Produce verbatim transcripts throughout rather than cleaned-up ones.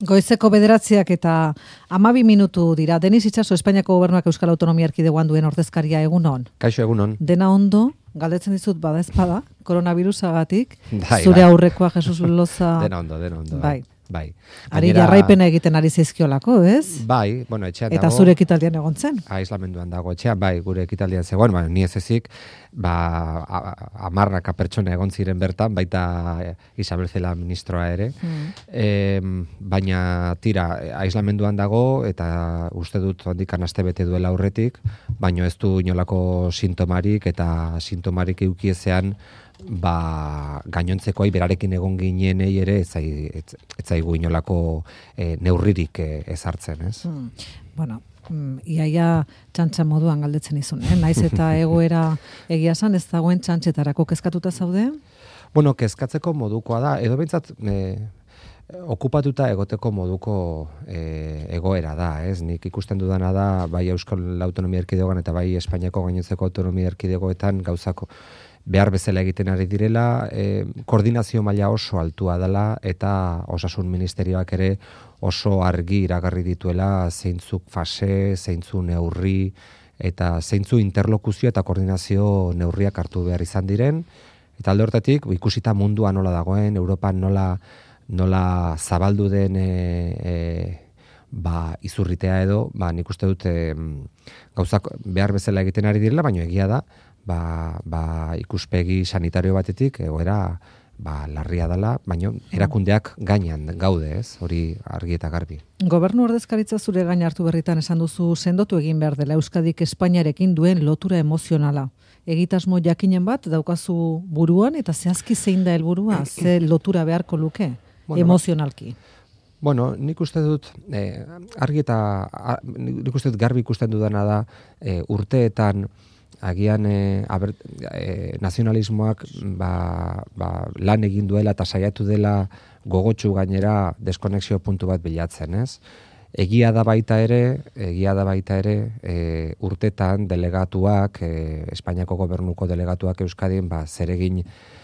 Goizeko bederatziak eta hamabi minutu dira. Denis Itxaso, Espainiako Gobernuak Euskal Autonomia Erkidegoan duen ordezkaria, egunon. Kaixo, egunon. Dena ondo, galdetzen dizut bada ezpada, koronavirusagatik, Dai, zure bai. aurrekoa Jesus Loza. Dena ondo, dena ondo. Bai. Bai. Ari Gainera- jarraipena egiten ari zaizkiolako, ez? Bai, bueno, etxean Eta dago. zure ekitaldian egon zen. Aislamenduan dago etxean, bai, gure ekitaldian zegoen, ba, ni ez ezik, ba, a- hamarnaka pertsona egon ziren bertan, baita Isabel Cela ministroa ere. Mm. Em, baina tira, aislamenduan dago eta uste dut ondikan astebete duela aurretik, baino ez du inolako sintomarik eta sintomarik eukiezean ba gainontzekoai berarekin egon ginenei ere ez zai- ez ez zaigu inolako eh, neurririk eh, ezartzen, ez? Mm. Bueno, mm, iaia txantxa moduan galdetzen izun, eh? Naiz eta egoera egia esan ez dagoen txantxetarako kezkatuta zaude? Bueno, kezkatzeko modukoa da, edo behintzat eh, okupatuta egoteko moduko eh, egoera da, ez? Nik ikusten dudana da, bai Euskal Autonomia Erkidegoan eta bai Espainiako gainontzeko autonomia erkidegoetan gauzako behar bezala egiten ari direla, eh, koordinazio maila oso altua dela eta Osasun Ministerioak ere oso argi iragarri dituela zeintzuk fase, zeintzu neurri eta zeintzu interlokuzio eta koordinazio neurriak hartu behar izan diren. Eta alde hortatik, ikusita mundua nola dagoen, Europan nola, nola zabaldu den e, e, ba, izurritea edo, ba, nik uste dut e, gauzak behar bezala egiten ari direla, baina egia da, ba, ba, ikuspegi sanitario batetik egoera ba, larria dela, baina erakundeak gainean gaude, ez? Hori argi eta garbi. Gobernu ordezkaritza zure gain hartu berritan esan duzu sendotu egin behar dela Euskadik Espainiarekin duen lotura emozionala. Egitasmo jakinen bat daukazu buruan eta zehazki zein da helburua, ze lotura beharko luke Bueno, emozionalki. Bueno, nik uste dut, eh, argi eta, a, nik uste dut garbi ikusten dudana da, eh, urteetan, agian eh, aber, eh, nazionalismoak ba, ba, lan egin duela eta saiatu dela gogotsu gainera deskonexio puntu bat bilatzen, ez? Egia da baita ere, egia da baita ere, e, urtetan delegatuak, e, Espainiako gobernuko delegatuak Euskadin, ba, zeregin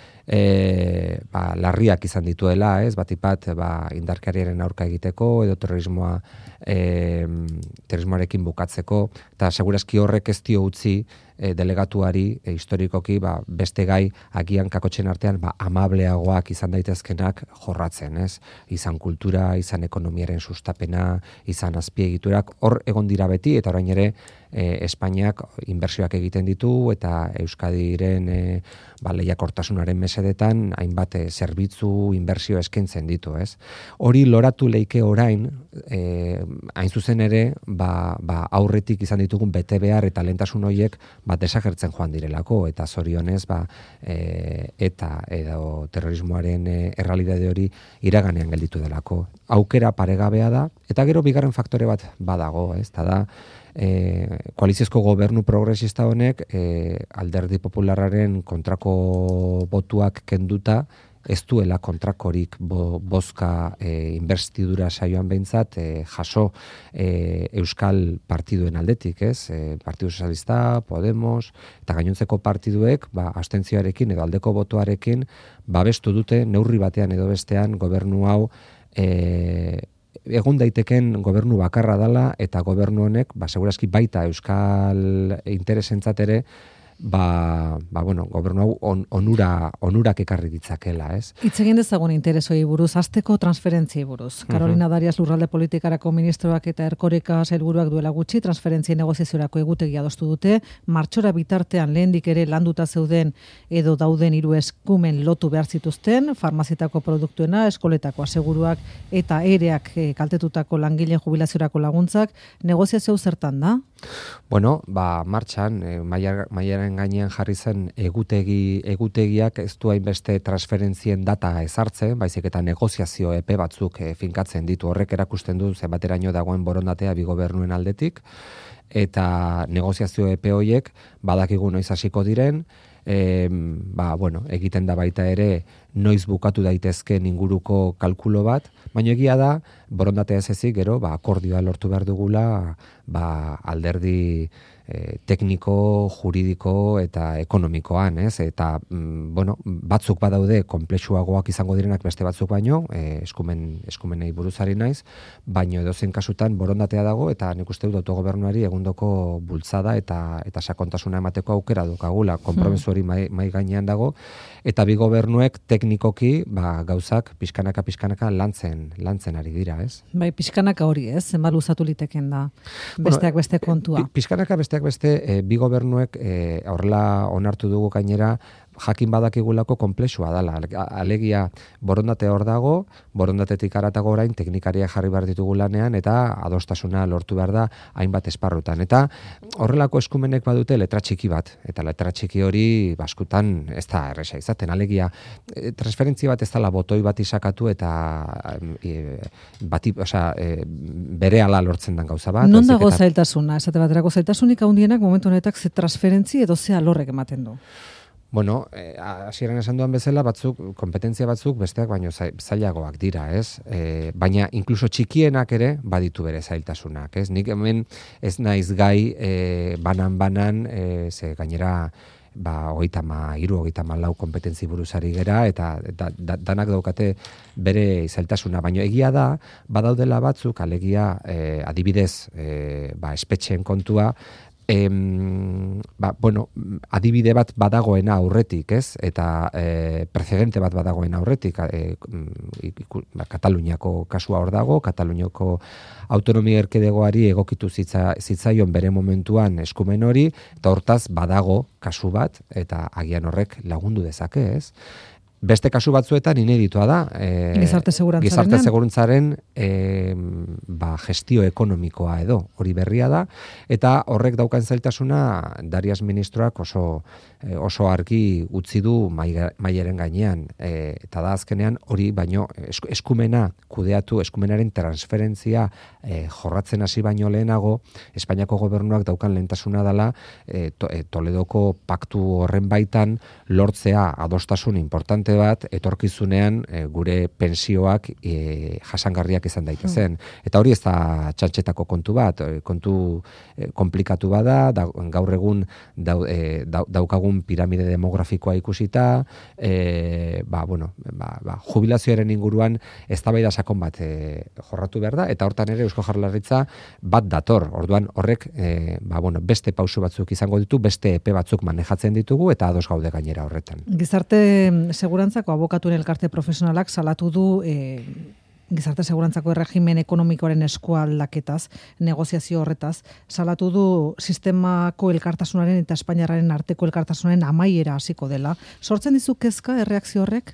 e, ba, larriak izan dituela, ez? Batipat, ba, indarkeriaren aurka egiteko, edo terrorismoa, e, terrorismoarekin bukatzeko, eta segurazki horrek ez dio utzi e, delegatuari e, historikoki ba, beste gai agian kakotzen artean ba, amableagoak izan daitezkenak jorratzen, ez? Izan kultura, izan ekonomiaren sustapena, izan azpiegiturak, hor egon dira beti, eta orain ere e, Espainiak inbertsioak egiten ditu, eta Euskadiren e, ba, lehiakortasunaren mesedetan hainbat e, zerbitzu, inbertsio eskaintzen ditu, ez? Hori loratu leike orain, e, hain zuzen ere, ba, ba, aurretik izan ditugun bete behar eta lehentasun horiek bat desagertzen joan direlako, eta zorionez ba, e, eta edo terrorismoaren e, errealitate hori iraganean gelditu delako. Aukera paregabea da, eta gero bigarren faktore bat badago, ez? Eta da, e, koaliziozko gobernu progresista honek e, Alderdi Popularraren kontrako botuak kenduta, ez duela kontrakorik bo, bozka e, inbestidura saioan behintzat e, jaso e, Euskal partiduen aldetik, ez? E, Partidu Sozialista, Podemos, eta gainontzeko partiduek, ba, abstentzioarekin edo aldeko botoarekin, babestu dute neurri batean edo bestean gobernu hau e, egun daiteken gobernu bakarra dela, eta gobernu honek, ba, segurazki baita Euskal interesentzat ere, ba, ba bueno, gobernu hau on, onura, onurak ekarri ditzakela, ez? Hitz egin dezagun interesoi buruz, hasteko transferentziei buruz. Carolina Darias Lurralde Politikarako ministroak eta Erkoreka sailburuak duela gutxi transferentzien negoziaziorako egutegia adostu dute, martxora bitartean lehendik ere landuta zeuden edo dauden hiru eskumen lotu behar zituzten, farmazietako produktuena, eskoletako aseguruak eta ereak e, kaltetutako langileen jubilaziorako laguntzak, negoziazio zertan da? Bueno, ba, martxan, e, mailaren gainean jarri zen egutegi, egutegiak ez du hainbeste transferentzien data ezartzen, baizik eta negoziazio epe batzuk e, finkatzen ditu. Horrek erakusten du zenbateraino dagoen borondatea bi gobernuen aldetik, eta negoziazio epe horiek badakigu noiz hasiko diren, e, ba, bueno, egiten da baita ere noiz bukatu daitezke inguruko kalkulo bat, baina egia da, borondatea ez ezik, gero, ba, akordioa lortu behar dugula, ba, alderdi e, tekniko, juridiko eta ekonomikoan, ez? Eta, mm, bueno, batzuk badaude konplexuagoak izango direnak beste batzuk baino, e, eskumen, eskumenei buruzari naiz, baino edozein kasutan borondatea dago, eta nik uste dut autogobernuari egundoko bultzada eta eta sakontasuna emateko aukera dukagula, konpromiso hori mai, mai gainean dago, eta bi gobernuek teknikoki ba, gauzak pixkanaka pixkanaka lantzen, lantzen ari dira, ez? Bai, pixkanaka hori, ez? Zenbat luzatu liteken da besteak beste kontua. Pi, pixkanaka besteak beste e, bi gobernuek e, horrela onartu dugu gainera jakin badakigulako konplexua dela. Alegia borondate hor dago, borondatetik haratago orain teknikariak jarri behar ditugu lanean eta adostasuna lortu behar da hainbat esparrutan. Eta horrelako eskumenek badute letra txiki bat, eta letra txiki hori baskutan ez da erresa izaten. Alegia, transferentzia bat ez dela botoi bat isakatu eta e, bati, osea, e, bere ala lortzen den gauza bat. Non dago zailtasuna? Esate baterako zailtasunik handienak momentu honetak ze transferentzi edo ze alorrek ematen du? Bueno, hasieran eh, esan duan bezala, batzuk, kompetentzia batzuk besteak baino zailagoak dira, ez? E, baina inkluso txikienak ere baditu bere zailtasunak, ez? Nik hemen ez naiz gai e, banan-banan, e, ze gainera ba, hogeita ma hiru, hogeita ma lau kompetentzi buruzari gera, eta da, da, danak daukate bere zailtasuna. Baina egia da, badaudela batzuk, alegia e, adibidez, e, ba, espetxeen kontua, Em, ba, bueno, adibide bat badagoena aurretik, ez? Eta e, precedente bat badagoena aurretik, e, iku, ba, Kataluniako kasua hor dago, Kataluniako autonomia erkidegoari egokitu zitza, zitzaion bere momentuan eskumen hori, eta hortaz badago kasu bat, eta agian horrek lagundu dezake, ez? Beste kasu batzuetan ineditua da. E, gizarte segurantzaren. Gizarte segurantzaren e, ba, gestio ekonomikoa edo, hori berria da, eta horrek daukan zailtasuna Darias ministroak oso, e, oso argi utzi du mailaren gainean, e, eta da azkenean hori baino eskumena kudeatu, eskumenaren transferentzia e, jorratzen hasi baino lehenago, Espainiako gobernuak daukan lehentasuna dela e, to, e, Toledoko paktu horren baitan lortzea adostasun importante bat etorkizunean e, gure pensioak e, jasangarriak izan daitezen. Mm. Eta hori ez da txantxetako kontu bat, kontu e, komplikatu bada, da, gaur egun dau, e, dau, daukagun piramide demografikoa ikusita, e, ba, bueno, ba, ba, jubilazioaren inguruan eztabaida sakon bat e, jorratu behar da, eta hortan ere Eusko Jaurlaritza bat dator. Orduan horrek e, ba, bueno, beste pausu batzuk izango ditu, beste epe batzuk manejatzen ditugu, eta ados gaude gainera horretan. Gizarte segurantzako abokatuen elkarte profesionalak salatu du e, gizarte segurantzako erregimen ekonomikoaren eskualdaketaz, negoziazio horretaz, salatu du sistemako elkartasunaren eta Espainiarraren arteko elkartasunaren amaiera hasiko dela. Sortzen dizu kezka erreakzio horrek?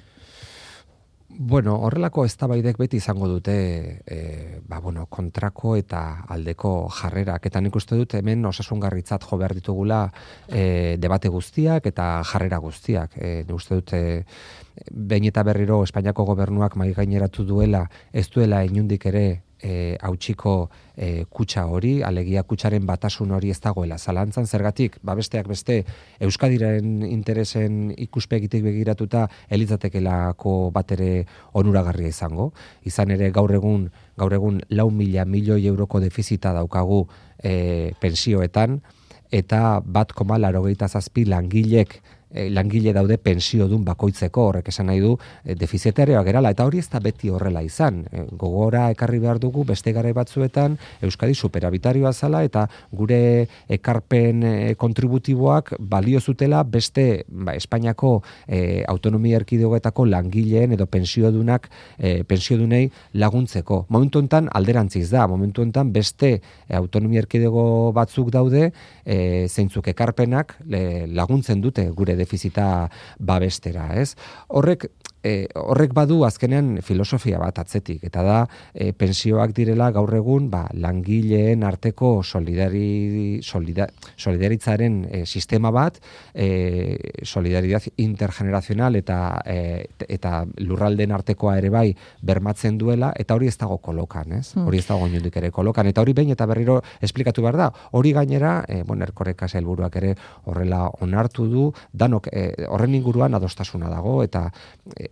Bueno, horrelako eztabaidek beti izango dute e, ba, bueno, kontrako eta aldeko jarrerak. Eta nik uste dut hemen osasungarritzat jo behar ditugula e, debate guztiak eta jarrera guztiak. E, nik uste dut e, behin eta berriro Espainiako gobernuak mai gaineratu duela, ez duela inundik ere E, hautsiko e, kutxa hori, alegia kutxaren batasun hori ez dagoela zalantzan, zergatik, ba besteak beste Euskadiren interesen ikuspegitik begiratuta elitzatekelako bat ere onuragarria izango. Izan ere gaur egun gaur egun lau mila milioi euroko defizita daukagu e, pensioetan, eta bat koma laurogeita zazpi langilek langile daude pensiodun bakoitzeko, horrek esan nahi du e, defizitareoa gerala, eta hori ez da beti horrela izan. E, gogora ekarri behar dugu beste garai batzuetan Euskadi superabitarioa zala, eta gure ekarpen e, kontributiboak balio zutela beste ba, Espainiako e, autonomia erkidegoetako langileen edo pensiodunak e, pensiodunei laguntzeko. Momentu honetan alderantziz da, momentu honetan beste e, autonomia erkidego batzuk daude e, zeintzuk ekarpenak le, laguntzen dute gure defizita babestera, ez? Horrek E, horrek badu azkenean filosofia bat atzetik, eta da e, pensioak direla gaur egun ba, langileen arteko solidari, solida, solidaritzaren e, sistema bat, e, solidaridad intergenerazional eta, e, eta lurralden artekoa ere bai bermatzen duela, eta hori ez dago kolokan, ez? Hmm. Hori ez dago inundik ere kolokan, eta hori behin eta berriro esplikatu behar da. Hori gainera, e, bueno, Erkoreka sailburuak ere horrela onartu du, danok e, horren inguruan adostasuna dago, eta e,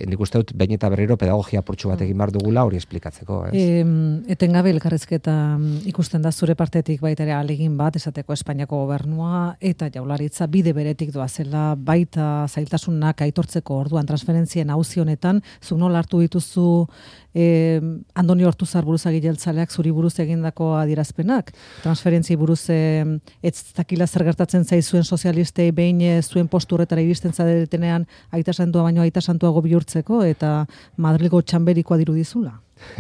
nik uste dut behin eta berriro pedagogia purtsu bat egin behar dugula hori esplikatzeko, ez? E, etengabe elkarrizketa ikusten da zure partetik baita ere ahalegin bat, esateko Espainiako gobernua eta Jaurlaritza bide beretik doazela, baita zailtasunak aitortzeko orduan transferentzien auzi honetan, zuk nola hartu dituzu E, Andoni Ortuzar buruzagi jeltzaleak zuri buruz egindako adierazpenak. Transferentzi buruz e, ez dakila zer gertatzen zaizuen sozialistei behin e, zuen posturretara iristen zadetenean aita santua baino aita santuago bihurtzeko eta Madrilgo txamberikoa dirudizula.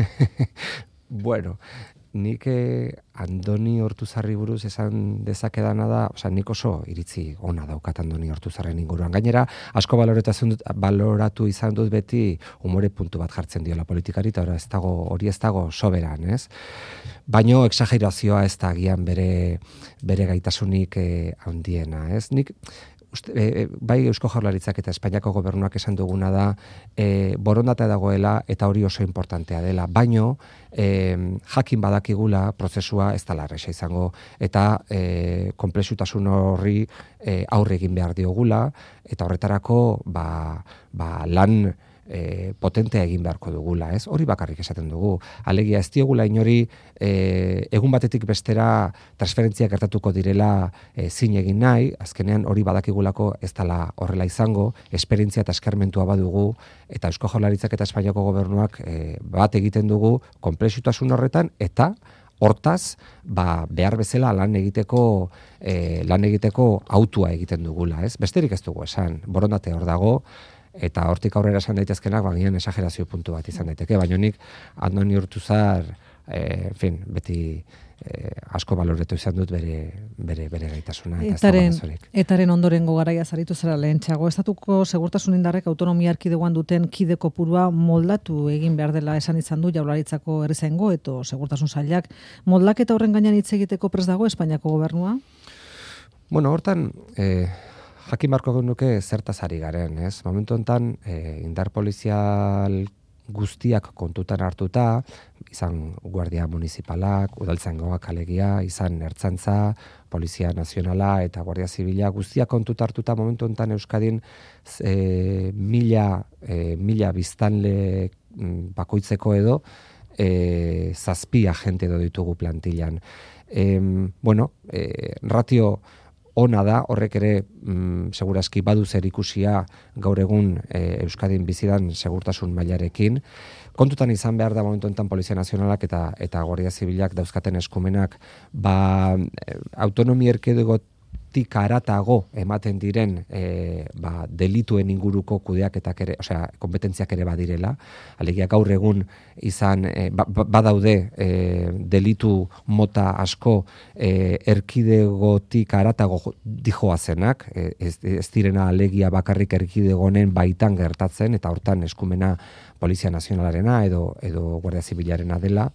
Bueno, nik eh, Andoni Ortuzarri buruz esan dezakedana da, osea, nik oso iritzi ona daukat Andoni Ortuzarren inguruan. Gainera, asko dut, baloratu izan dut beti umore puntu bat jartzen diola politikari, eta hori ez dago, hori ez dago soberan, ez? Baino exagerazioa ez da agian bere, bere gaitasunik eh, handiena, ez? Nik Uste, e, bai Eusko Jaurlaritzak eta Espainiako gobernuak esan duguna da e, borondatea dagoela eta hori oso importantea dela, baino e, jakin badakigula prozesua ez dela erresa izango eta e, konplexutasun horri e, aurre egin behar diogula eta horretarako ba, ba, lan E, potentea egin beharko dugula, ez? Hori bakarrik esaten dugu. Alegia ez diogula inori e, egun batetik bestera transferentziak gertatuko direla e, zin egin nahi, azkenean hori badakigulako ez dela horrela izango, esperientzia eta eskarmentua badugu, eta Eusko Jaurlaritzak eta Espainiako gobernuak e, bat egiten dugu konplexutasun horretan, eta hortaz, ba, behar bezala lan egiteko e, lan egiteko autua egiten dugula, ez? Besterik ez dugu esan, borondate hor dago, eta hortik aurrera esan daitezkenak bagian esagerazio puntu bat izan daiteke, baina nik Andoni Ortuzar eh, en fin, beti eh, asko baloretu izan dut bere, bere, bere gaitasuna. Etaren, etaren ondorengo garaia zaritu zera lehentxago. Estatuko segurtasun indarrek autonomia erkidegoan duten kide kopurua moldatu egin behar dela esan izan du Jaurlaritzako herrizaingo eta segurtasun sailak. Moldaketa horren gainean hitz egiteko prest dago Espainiako gobernua? Bueno, hortan eh, jakin barko genuke zertaz ari garen, ez? Momentu honetan, e, indar polizial guztiak kontutan hartuta, izan guardia municipalak, udaltzaingoak alegia, izan ertzantza, polizia nazionala eta guardia zibila guztiak kontutan hartuta momentu honetan Euskadin e, mila, e, mila biztanle bakoitzeko edo e, zazpi agente edo ditugu plantillan. E, bueno, e, ratio ona da, horrek ere mm, segurazki badu zer ikusia gaur egun e, Euskadin bizidan segurtasun mailarekin. Kontutan izan behar da momentu enten Polizia Nazionalak eta eta Guardia Zibilak dauzkaten eskumenak ba, autonomia erkidegotik haratago ematen diren e, ba, delituen inguruko kudeaketak ere, osea, kompetentziak ere badirela. Alegia gaur egun izan e, ba, badaude e, delitu mota asko e, erkidegotik haratago dijoazenak, e, ez, ez direna alegia bakarrik erkidegonen baitan gertatzen eta hortan eskumena Polizia Nazionalarena edo edo Guardia Zibilarena dela.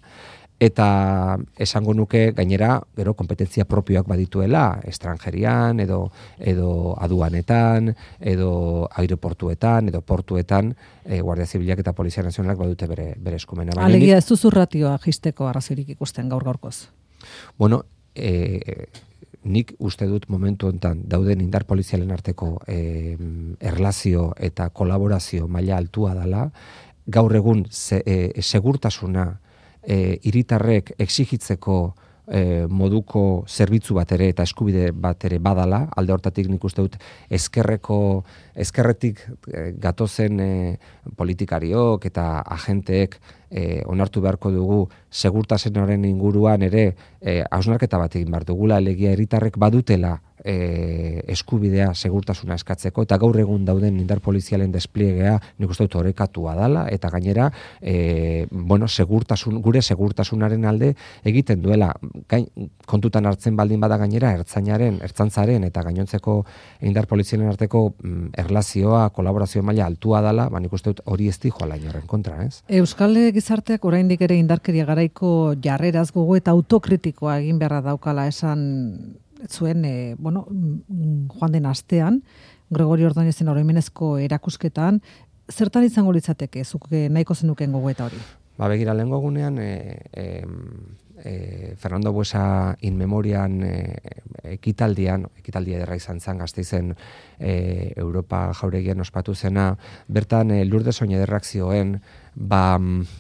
Eta esango nuke gainera gero kompetentzia propioak badituela estrangerian edo edo aduanetan edo aireportuetan edo portuetan e, Guardia Zibilak eta Polizia Nazionalak badute bere bere eskumena. Alegia ez duzu ratioa jisteko arrazoirik ikusten gaur gaurkoz. Bueno, e, nik uste dut momentu honetan dauden indar polizialen arteko e, erlazio eta kolaborazio maila altua dela, gaur egun ze, e, segurtasuna E, hiritarrek exigitzeko e, moduko zerbitzu bat ere eta eskubide bat ere badala, alde hortatik nik uste dut eskerreko, eskerretik e, gatozen e, politikariok eta agenteek e, onartu beharko dugu segurtasunaren inguruan ere e, hausnarketa bat egin behar dugula, alegia hiritarrek badutela E, eskubidea segurtasuna eskatzeko eta gaur egun dauden indar polizialen despliegea nik uste dut orekatua dala eta gainera e, bueno, segurtasun, gure segurtasunaren alde egiten duela gain, kontutan hartzen baldin bada gainera ertzainaren, ertzantzaren eta gainontzeko indar polizialen arteko mm, erlazioa, kolaborazio maila altua dala, ba nik uste dut hori ez dijoa lain horren kontra, ez? Euskal gizarteak oraindik ere indarkeria garaiko jarreraz gogo eta autokritikoa egin beharra daukala esan zuen, e, bueno, joan den astean, Gregorio Ordóñezen oroimenezko erakusketan, zertan izango litzateke, zuk nahiko zenuken gogoeta hori? Ba, begira, lehengo egunean, e, e, e, Fernando Buesa in memorian e, ekitaldian, ekitaldia ederra izan zen Gasteizen e, Europa jauregian ospatu zena, bertan e, Lourdes Oñederrak zioen, ba,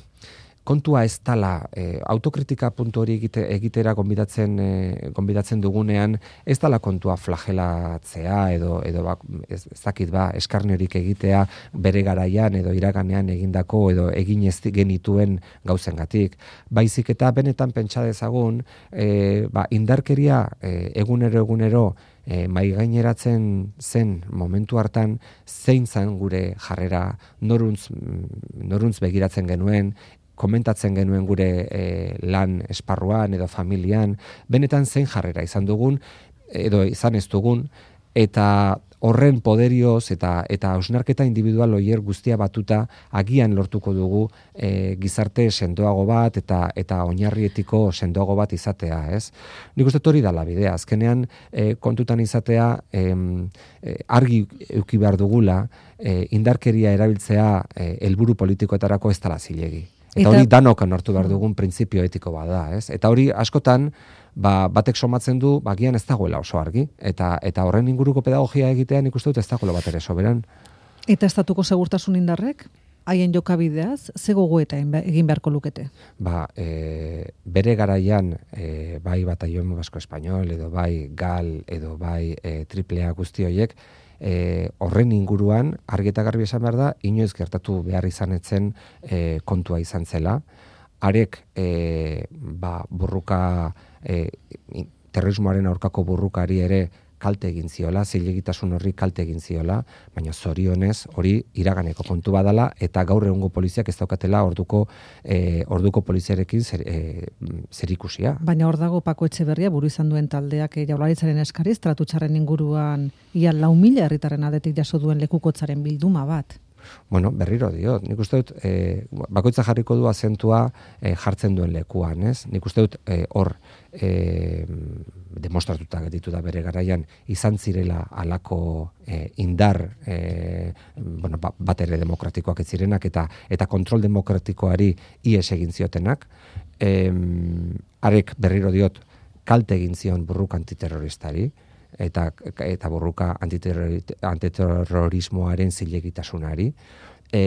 kontua ez dala, e, autokritika puntu hori egite, egitera gonbidatzen, e, gonbidatzen dugunean, ez dala kontua flagelatzea edo, edo ba, ez, ez dakit ba, eskarniorik egitea bere garaian edo iraganean egindako edo egin ez genituen gauzengatik. Baizik eta benetan pentsa dezagun, e, ba, indarkeria e, egunero egunero E, mai gaineratzen zen momentu hartan zein zen gure jarrera, noruntz, noruntz begiratzen genuen, komentatzen genuen gure e, lan esparruan edo familian, benetan zein jarrera izan dugun edo izan ez dugun, eta horren poderioz eta eta hausnarketa individual hoier guztia batuta agian lortuko dugu e, gizarte sendoago bat eta eta oinarri etiko sendoago bat izatea, ez? Nik uste hori da la bidea. Azkenean e, kontutan izatea e, e, argi eduki behar dugula e, indarkeria erabiltzea helburu e, politikoetarako ez dela zilegi. Eta, eta hori danok onartu behar dugun printzipio etiko bada, ez? Eta hori askotan ba, batek somatzen du, bagian ez dagoela oso argi, eta eta horren inguruko pedagogia egitea nik uste dut ez dagoela bat ere soberan. Eta estatuko segurtasun indarrek, haien jokabideaz, ze gogoeta egin beharko lukete? Ba, e, bere garaian, e, bai Batallón Basko Espainol, edo bai Gal, edo bai e, triple A guzti horiek, e, horren inguruan, argi eta garbi esan behar da, inoiz gertatu behar izan etzen e, kontua izan zela, arek e, ba, burruka e, terrorismoaren aurkako burrukari ere kalte egin ziola, zilegitasun horri kalte egin ziola, baina zorionez hori iraganeko kontu badala eta gaur egungo poliziak ez daukatela orduko e, orduko poliziarekin zer, e, zerikusia. Baina hor dago Pako Etxeberria buru izan duen taldeak Jaurlaritzaren eskariz tratutxarren inguruan ia lau mila herritarren aldetik jaso duen lekukotzaren bilduma bat. Bueno, berriro diot, nik uste dut e, bakoitza jarriko du azentua e, jartzen duen lekuan, ez? Nik uste dut e, hor e, demostratuta getitu da bere garaian izan zirela halako e, indar e, bueno, bat ere demokratikoak ez zirenak eta eta kontrol demokratikoari ies egin ziotenak. E, arek berriro diot kalte egin zion burruk antiterroristari, eta eta borruka antiterrorismoaren zilegitasunari, e,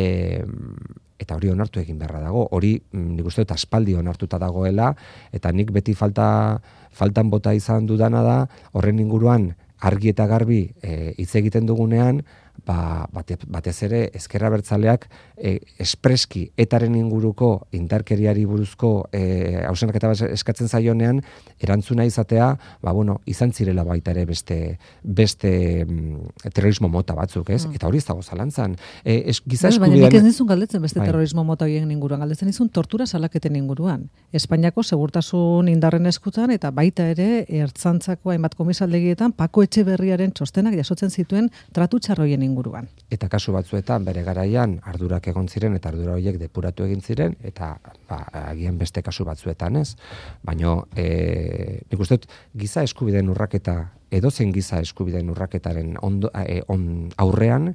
eta hori onartu egin beharra dago. Hori nik uste dut aspaldi onartuta dagoela, eta nik beti falta faltan bota izan dudana da horren inguruan argi eta garbi e, hitz egiten dugunean, ba, bate, batez ere ezker abertzaleak e, espreski etaren inguruko indarkeriari buruzko e, hausnarketa eskatzen zaionean erantzuna izatea, ba bueno, izan zirela baita ere beste beste mm, terrorismo mota batzuk, ez? Mm. Eta hori ez dago zalantzan. E, es, giza eskubidean... Baina nik ez nizun galdetzen beste terrorismo mota horien inguruan, galdetzen nizun tortura salaketen inguruan. Espainiako segurtasun indarren eskutan eta baita ere ertzantzako hainbat komisaldegietan Pako Etxeberriaren txostenak jasotzen zituen tratu txarroien inguruan. Eta kasu batzuetan bere garaian ardurak egon ziren eta ardura horiek depuratu egin ziren eta ba, agian beste kasu batzuetan, ez? Baina e, nik uste dut giza eskubideen urraketa edozein giza eskubideen urraketaren ondo, e, on, aurrean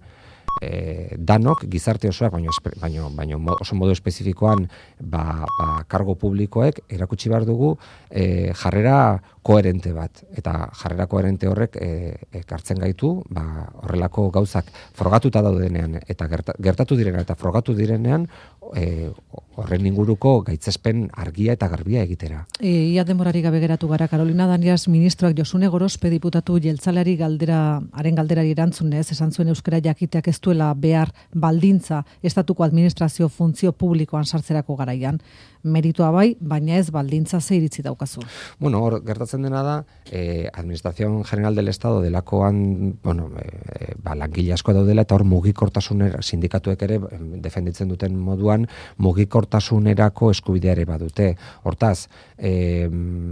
e, danok gizarte osoak baino baino baino oso modu espezifikoan ba, ba kargo publikoek erakutsi behar dugu e, jarrera koherente bat, eta jarrera koherente horrek e, ekartzen gaitu, ba, horrelako gauzak frogatuta daudenean eta gerta, gertatu direnean eta frogatu direnean e, horren inguruko gaitzespen argia eta garbia egitera. E, ia demorari gabe geratu gara, Carolina Darias ministroak Josune Gorospe diputatu jeltzaleari galdera, haren galderari erantzunez, esan zuen euskara jakiteak ez duela behar baldintza estatuko administrazio funtzio publikoan sartzerako garaian. Meritua bai, baina ez baldintza ze iritzi daukazu. Bueno, hor gertatzen dena da, eh, Administración General del Estado delakoan, bueno, eh, ba, langile asko daudela, eta hor mugikortasunera, sindikatuek ere defenditzen duten moduan, mugikortasunerako eskubideare badute. Hortaz, eh,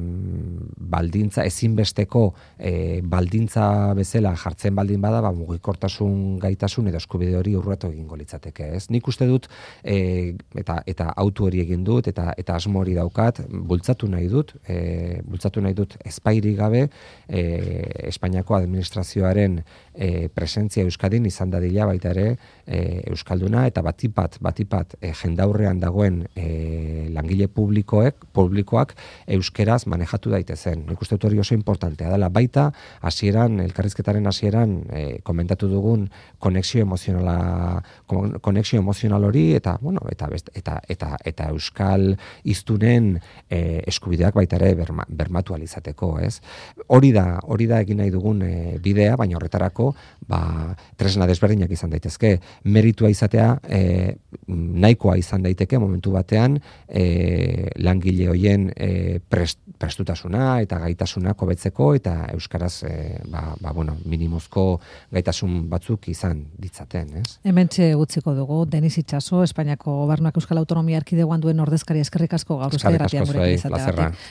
baldintza, ezinbesteko eh, baldintza bezala jartzen baldin bada, ba, mugikortasun gaitasun edo eskubide hori urratu egingo litzateke, ez? Nik uste dut e, eta eta autu hori egin dut eta eta asmo hori daukat, bultzatu nahi dut, e, bultzatu nahi dut ezpairik gabe e, Espainiako administrazioaren e, presentzia Euskadin izan dadila baita ere e, euskalduna eta batipat batipat e, jendaurrean dagoen e, langile publikoek publikoak euskeraz manejatu daitezen. Nik uste dut hori oso importantea dela. Baita hasieran elkarrizketaren hasieran e, komentatu dugun konexio emozionala konexio emozional hori eta bueno, eta eta eta eta euskal hiztunen e, eskubideak baita ere berma, bermatu alizateko, ez? Hori da, hori da egin nahi dugun e, bidea, baina horretarako ba tresna desberdinak izan daitezke. Meritua izatea e, nahikoa izan daiteke momentu batean e, langile hoien e, prest, prestutasuna eta gaitasuna hobetzeko eta euskaraz e, ba, ba, bueno, minimozko gaitasun batzuk izan ditzaten, ez? Hementxe utziko dugu Denis Itxaso, Espainiako Gobernuak Euskal Autonomia Erkidegoan duen ordezkaria, eskerrik asko gaur euskal irratian gurekin izateagatik.